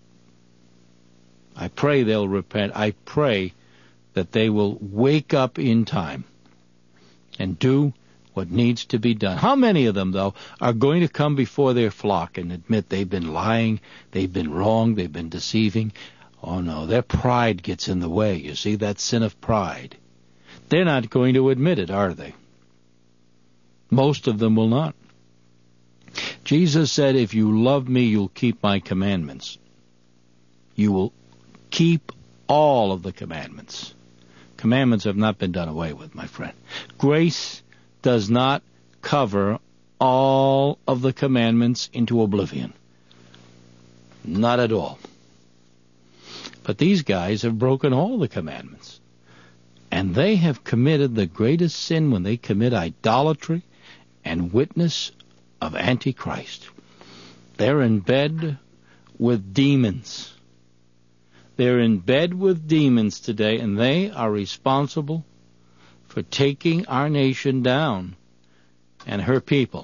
I pray they'll repent. I pray that they will wake up in time and do what needs to be done. How many of them, though, are going to come before their flock and admit they've been lying, they've been wrong, they've been deceiving? Oh, no, their pride gets in the way. You see, that sin of pride. They're not going to admit it, are they? Most of them will not. Jesus said, if you love me, you'll keep my commandments. You will keep all of the commandments. Commandments have not been done away with, my friend. Grace does not cover all of the commandments into oblivion. Not at all. But these guys have broken all the commandments. And they have committed the greatest sin when they commit idolatry and witness of Antichrist. They're in bed with demons. They're in bed with demons today, and they are responsible for taking our nation down and her people.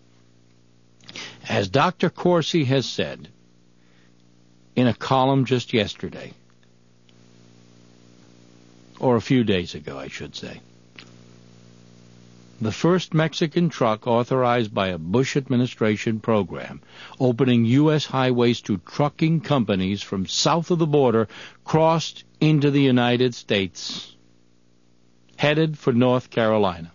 As Dr. Corsi has said in a column just yesterday, or a few days ago, I should say, the first Mexican truck authorized by a Bush administration program opening U.S. highways to trucking companies from south of the border crossed into the United States, headed for North Carolina.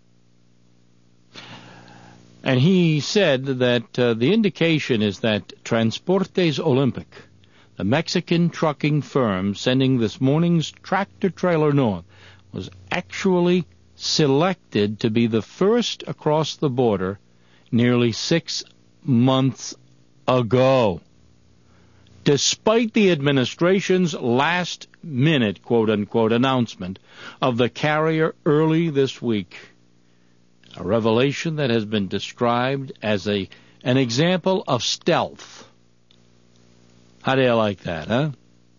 And he said that the indication is that Transportes Olympic, the Mexican trucking firm sending this morning's tractor-trailer north, was actually selected to be the first across the border nearly 6 months ago, despite the administration's last-minute, quote-unquote, announcement of the carrier early this week. A revelation that has been described as an example of stealth. How do you like that, huh?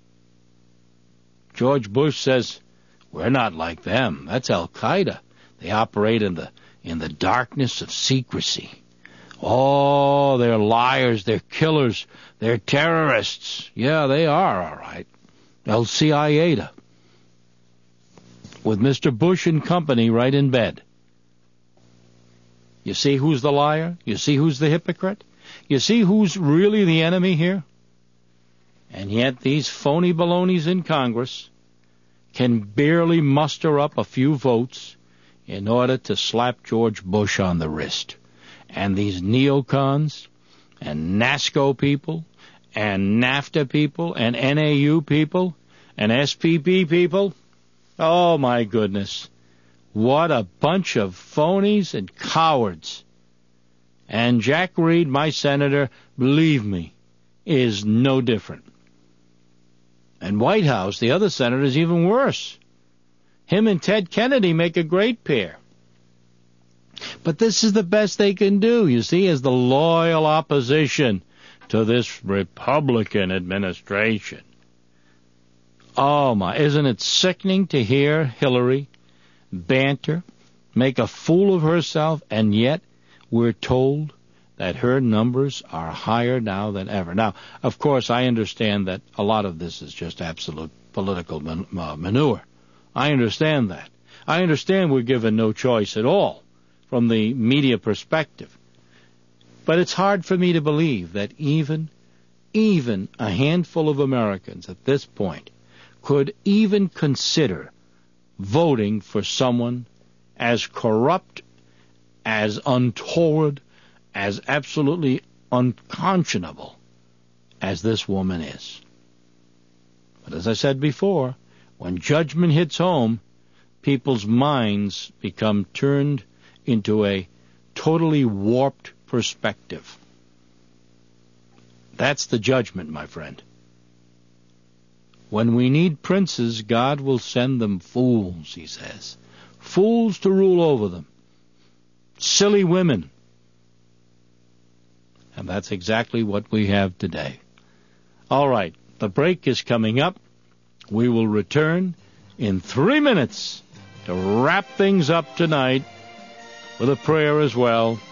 George Bush says, we're not like them. That's Al-Qaeda. They operate in the darkness of secrecy. Oh, they're liars, they're killers, they're terrorists. Yeah, they are, all right. Al-Qaeda. With Mr. Bush and company right in bed. You see who's the liar? You see who's the hypocrite? You see who's really the enemy here? And yet these phony balonies in Congress can barely muster up a few votes in order to slap George Bush on the wrist. And these neocons and NASCO people and NAFTA people and NAU people and SPP people, oh my goodness, what a bunch of phonies and cowards. And Jack Reed, my senator, believe me, is no different. And Whitehouse, the other senator, is even worse. Him and Ted Kennedy make a great pair. But this is the best they can do, you see, as the loyal opposition to this Republican administration. Oh, my, isn't it sickening to hear Hillary banter, make a fool of herself, and yet we're told that her numbers are higher now than ever. Now, of course, I understand that a lot of this is just absolute political manure. I understand that. I understand we're given no choice at all from the media perspective. But it's hard for me to believe that even a handful of Americans at this point could even consider voting for someone as corrupt, as untoward, as absolutely unconscionable as this woman is. But as I said before, when judgment hits home, people's minds become turned into a totally warped perspective. That's the judgment, my friend. When we need princes, God will send them fools, he says. Fools to rule over them. Silly women. And that's exactly what we have today. All right, the break is coming up. We will return in 3 minutes to wrap things up tonight with a prayer as well.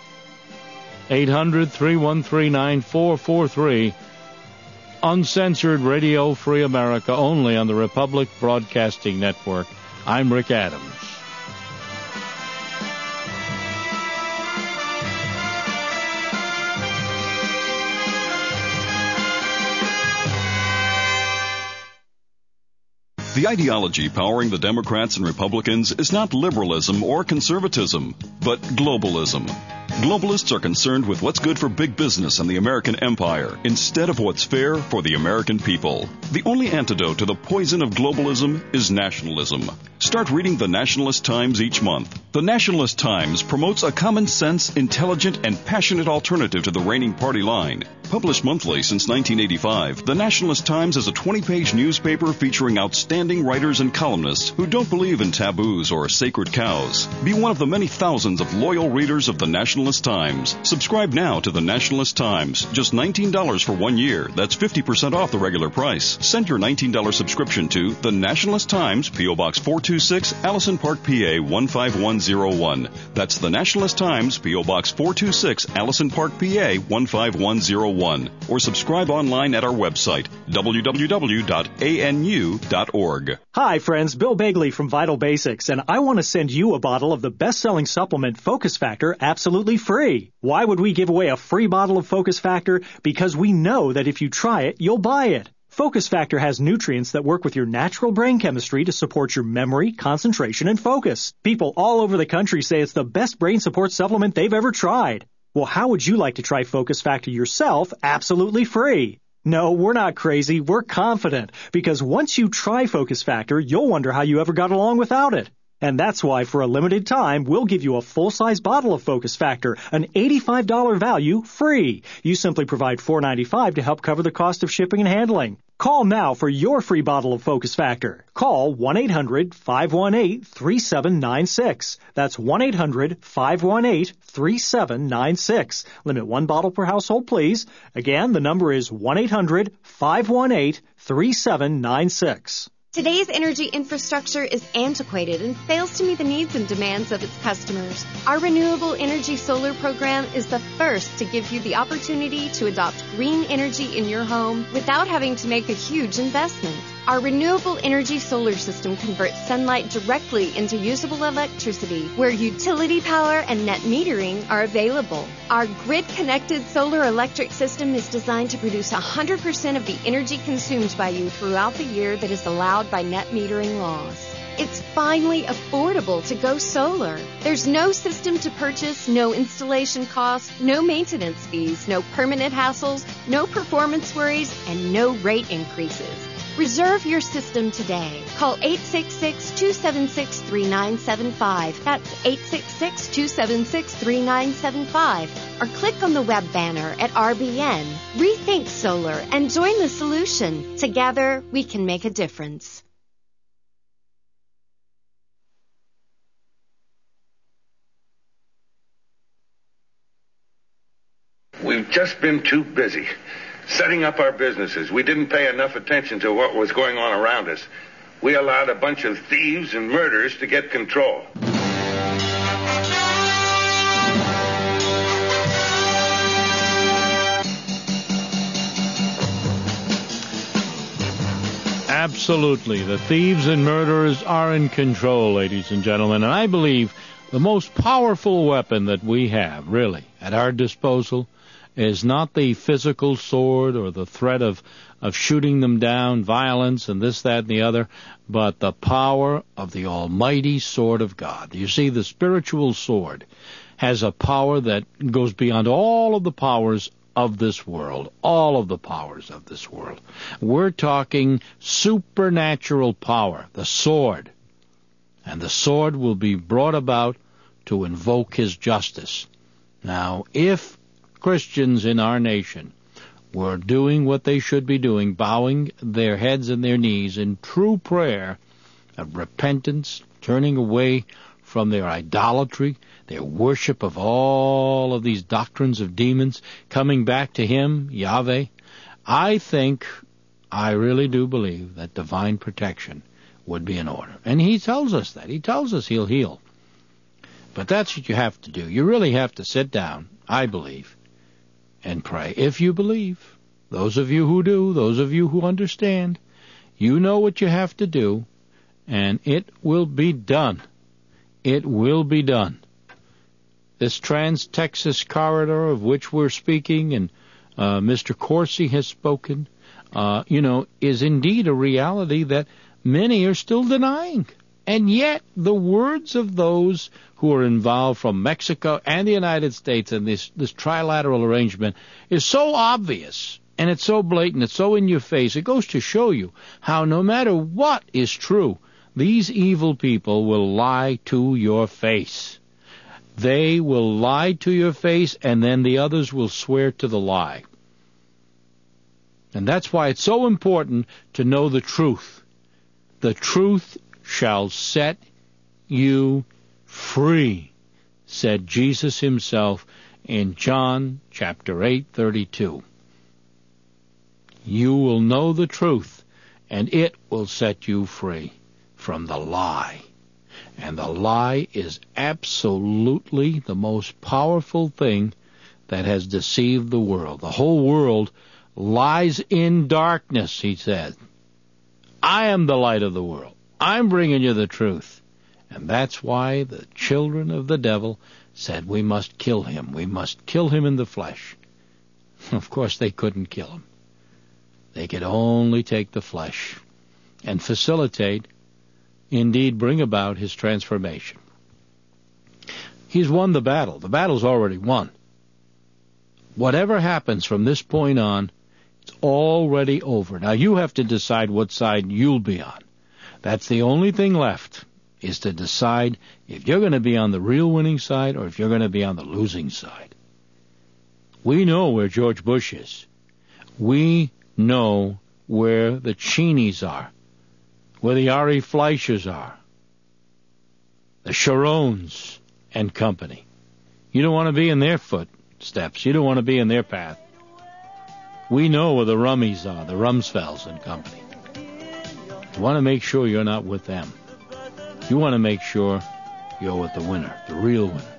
800-313-9443. Uncensored Radio Free America, only on the Republic Broadcasting Network. I'm Rick Adams. The ideology powering the Democrats and Republicans is not liberalism or conservatism, but globalism. Globalists are concerned with what's good for big business and the American empire instead of what's fair for the American people. The only antidote to the poison of globalism is nationalism. Start reading the Nationalist Times each month. The Nationalist Times promotes a common sense, intelligent, and passionate alternative to the reigning party line. Published monthly since 1985, the Nationalist Times is a 20-page newspaper featuring outstanding writers and columnists who don't believe in taboos or sacred cows. Be one of the many thousands of loyal readers of the Nationalist Times. Subscribe now to the Nationalist Times. Just $19 for 1 year. That's 50% off the regular price. Send your $19 subscription to the Nationalist Times, P.O. Box 426, Allison Park, PA 15101. That's the Nationalist Times, P.O. Box 426, Allison Park, PA 15101. Or subscribe online at our website, www.anu.org. Hi, friends. Bill Begley from Vital Basics, and I want to send you a bottle of the best-selling supplement Focus Factor absolutely free. Why would we give away a free bottle of Focus Factor? Because we know that if you try it, you'll buy it. Focus Factor has nutrients that work with your natural brain chemistry to support your memory, concentration, and focus. People all over the country say it's the best brain support supplement they've ever tried. Well, how would you like to try Focus Factor yourself absolutely free? No, we're not crazy. We're confident. Because once you try Focus Factor, you'll wonder how you ever got along without it. And that's why, for a limited time, we'll give you a full-size bottle of Focus Factor, an $85 value, free. You simply provide $4.95 to help cover the cost of shipping and handling. Call now for your free bottle of Focus Factor. Call 1-800-518-3796. That's 1-800-518-3796. Limit one bottle per household, please. Again, the number is 1-800-518-3796. Today's energy infrastructure is antiquated and fails to meet the needs and demands of its customers. Our Renewable Energy Solar program is the first to give you the opportunity to adopt green energy in your home without having to make a huge investment. Our renewable energy solar system converts sunlight directly into usable electricity where utility power and net metering are available. Our grid-connected solar electric system is designed to produce 100% of the energy consumed by you throughout the year that is allowed by net metering laws. It's finally affordable to go solar. There's no system to purchase, no installation costs, no maintenance fees, no permanent hassles, no performance worries, and no rate increases. Reserve your system today. Call 866-276-3975. That's 866-276-3975. Or click on the web banner at RBN. Rethink solar and join the solution. Together, we can make a difference. We've just been too busy setting up our businesses. We didn't pay enough attention to what was going on around us. We allowed a bunch of thieves and murderers to get control. Absolutely. The thieves and murderers are in control, ladies and gentlemen. And I believe the most powerful weapon that we have, really, at our disposal is not the physical sword or the threat of shooting them down, violence and this, that, and the other, but the power of the almighty sword of God. You see, the spiritual sword has a power that goes beyond all of the powers of this world, all of the powers of this world. We're talking supernatural power, the sword. And the sword will be brought about to invoke his justice. Now, if Christians in our nation were doing what they should be doing, bowing their heads and their knees in true prayer of repentance, turning away from their idolatry, their worship of all of these doctrines of demons, coming back to him, Yahweh, I really do believe that divine protection would be in order. And he tells us that. He tells us he'll heal. But that's what you have to do. You really have to sit down, I believe, and pray. If you believe, those of you who do, those of you who understand, you know what you have to do, and it will be done. It will be done. This Trans-Texas corridor of which we're speaking, and Mr. Corsi has spoken, is indeed a reality that many are still denying. And yet the words of those who are involved from Mexico and the United States in this trilateral arrangement is so obvious, and it's so blatant, it's so in your face. It goes to show you how no matter what is true, these evil people will lie to your face. They will lie to your face, and then the others will swear to the lie. And that's why it's so important to know the truth. The truth shall set you free, said Jesus himself in John chapter 8:32. You will know the truth, and it will set you free from the lie. And the lie is absolutely the most powerful thing that has deceived the world. The whole world lies in darkness, he said. I am the light of the world. I'm bringing you the truth. And that's why the children of the devil said we must kill him. We must kill him in the flesh. Of course, they couldn't kill him. They could only take the flesh and facilitate, indeed bring about his transformation. He's won the battle. The battle's already won. Whatever happens from this point on, it's already over. Now you have to decide what side you'll be on. That's the only thing left, is to decide if you're going to be on the real winning side or if you're going to be on the losing side. We know where George Bush is. We know where the Cheneys are, where the Ari Fleischers are, the Sharons and company. You don't want to be in their footsteps. You don't want to be in their path. We know where the Rummies are, the Rumsfelds and company. You want to make sure you're not with them. You want to make sure you're with the winner, the real winner.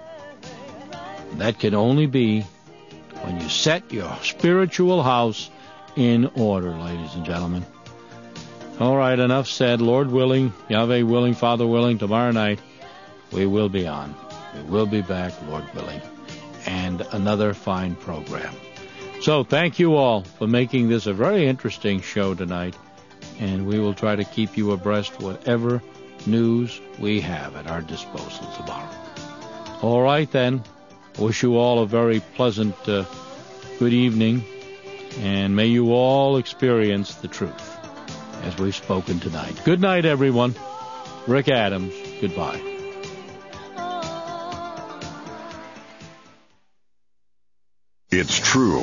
And that can only be when you set your spiritual house in order, ladies and gentlemen. All right, enough said. Lord willing, Yahweh willing, Father willing, tomorrow night we will be on. We will be back, Lord willing, and another fine program. So thank you all for making this a very interesting show tonight, and we will try to keep you abreast whatever news we have at our disposal tomorrow. All right, then. Wish you all a very pleasant good evening, and may you all experience the truth as we've spoken tonight. Good night, everyone. Rick Adams, goodbye. It's true.